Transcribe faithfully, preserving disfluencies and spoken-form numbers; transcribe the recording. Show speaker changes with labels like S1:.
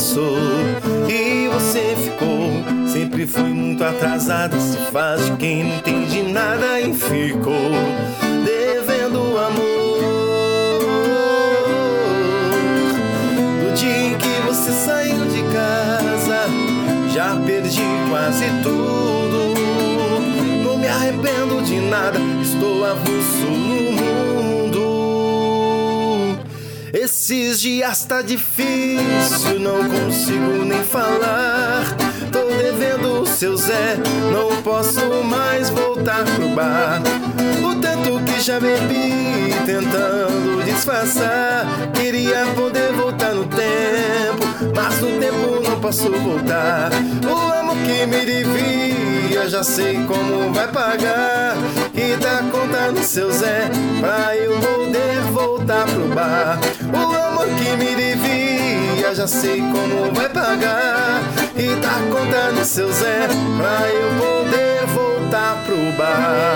S1: passou e você ficou. Sempre fui muito atrasado, se faz de quem não entende nada e ficou devendo amor. Do dia em que você saiu de casa, já perdi quase tudo. Não me arrependo de nada, estou avulso no mundo. Esses dias tá difícil, não consigo nem falar. Tô devendo o seu Zé, não posso mais voltar pro bar. O tanto que já bebi, tentando disfarçar. Queria poder voltar no tempo, mas no tempo não posso voltar. O amo que me devia, já sei como vai pagar. E dá conta no seu Zé, pra eu poder voltar pro bar. O amor que me devia, já sei como vai pagar. E dá conta no seu Zé, pra eu poder voltar pro bar.